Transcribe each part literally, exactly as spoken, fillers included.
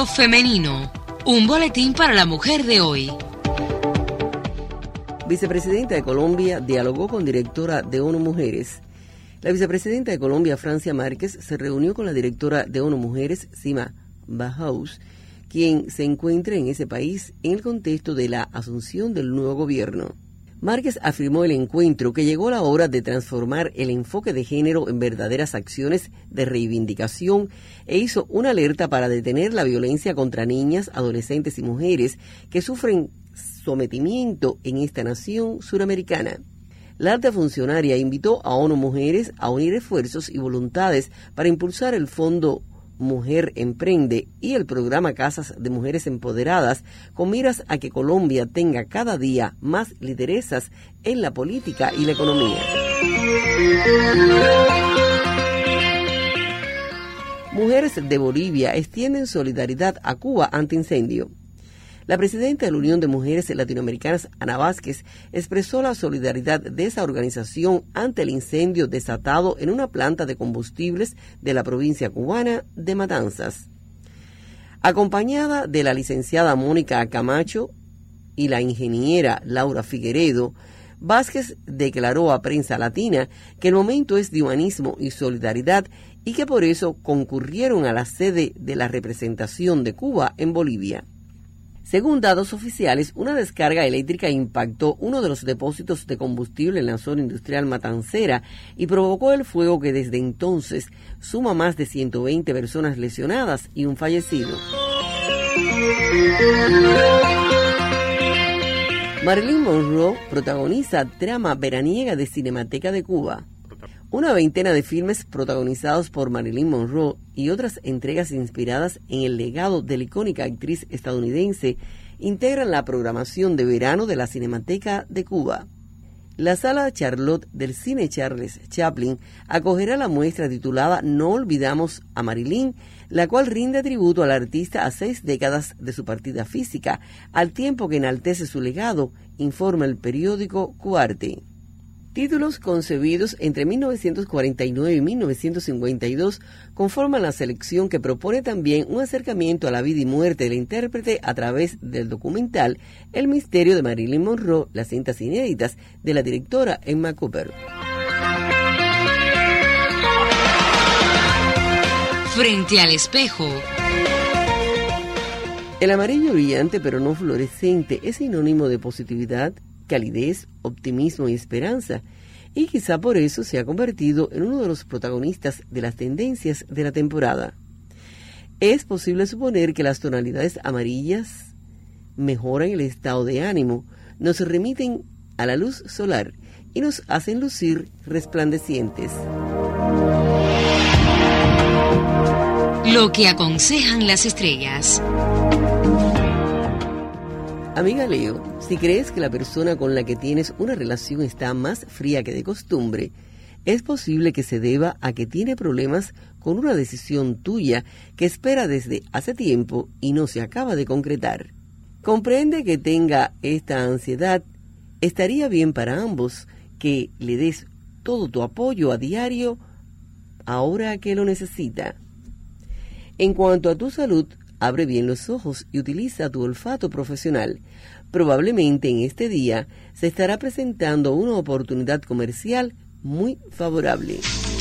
Mundo Femenino, un boletín para la mujer de hoy. Vicepresidenta de Colombia dialogó con directora de ONU Mujeres. La vicepresidenta de Colombia, Francia Márquez, se reunió con la directora de ONU Mujeres, Sima Bajous, quien se encuentra en ese país en el contexto de la asunción del nuevo gobierno. Márquez afirmó el encuentro que llegó la hora de transformar el enfoque de género en verdaderas acciones de reivindicación e hizo una alerta para detener la violencia contra niñas, adolescentes y mujeres que sufren sometimiento en esta nación suramericana. La alta funcionaria invitó a ONU Mujeres a unir esfuerzos y voluntades para impulsar el Fondo Mujer Emprende y el programa Casas de Mujeres Empoderadas, con miras a que Colombia tenga cada día más lideresas en la política y la economía. Mujeres de Bolivia extienden solidaridad a Cuba ante incendio. La presidenta de la Unión de Mujeres Latinoamericanas, Ana Vázquez, expresó la solidaridad de esa organización ante el incendio desatado en una planta de combustibles de la provincia cubana de Matanzas. Acompañada de la licenciada Mónica Camacho y la ingeniera Laura Figueredo, Vázquez declaró a Prensa Latina que el momento es de humanismo y solidaridad y que por eso concurrieron a la sede de la representación de Cuba en Bolivia. Según datos oficiales, una descarga eléctrica impactó uno de los depósitos de combustible en la zona industrial matancera y provocó el fuego que desde entonces suma más de ciento veinte personas lesionadas y un fallecido. Marilyn Monroe protagoniza trama veraniega de Cinemateca de Cuba. Una veintena de filmes protagonizados por Marilyn Monroe y otras entregas inspiradas en el legado de la icónica actriz estadounidense integran la programación de verano de la Cinemateca de Cuba. La Sala Charlotte del Cine Charles Chaplin acogerá la muestra titulada No olvidamos a Marilyn, la cual rinde tributo al artista a seis décadas de su partida física, al tiempo que enaltece su legado, informa el periódico Cuarte. Títulos concebidos entre mil novecientos cuarenta y nueve y mil novecientos cincuenta y dos conforman la selección que propone también un acercamiento a la vida y muerte del intérprete a través del documental El misterio de Marilyn Monroe, las cintas inéditas de la directora Emma Cooper. Frente al espejo. El amarillo brillante pero no fluorescente es sinónimo de positividad, calidez, optimismo y esperanza, y quizá por eso se ha convertido en uno de los protagonistas de las tendencias de la temporada. Es posible suponer que las tonalidades amarillas mejoran el estado de ánimo, nos remiten a la luz solar y nos hacen lucir resplandecientes. Lo que aconsejan las estrellas. Amiga Leo, si crees que la persona con la que tienes una relación está más fría que de costumbre, es posible que se deba a que tiene problemas con una decisión tuya que espera desde hace tiempo y no se acaba de concretar. Comprende que tenga esta ansiedad. Estaría bien para ambos que le des todo tu apoyo a diario ahora que lo necesita. En cuanto a tu salud, abre bien los ojos y utiliza tu olfato profesional. Probablemente en este día se estará presentando una oportunidad comercial muy favorable.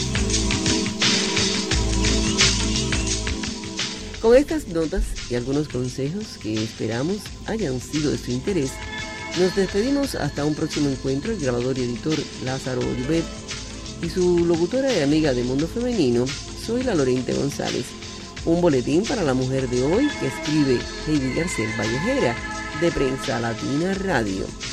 Con estas notas y algunos consejos que esperamos hayan sido de su interés, nos despedimos hasta un próximo encuentro. El grabador y editor Lázaro Olivet y su locutora y amiga de Mundo Femenino, soy la Lorente González. Un boletín para la mujer de hoy que escribe Heidi García Vallejera de Prensa Latina Radio.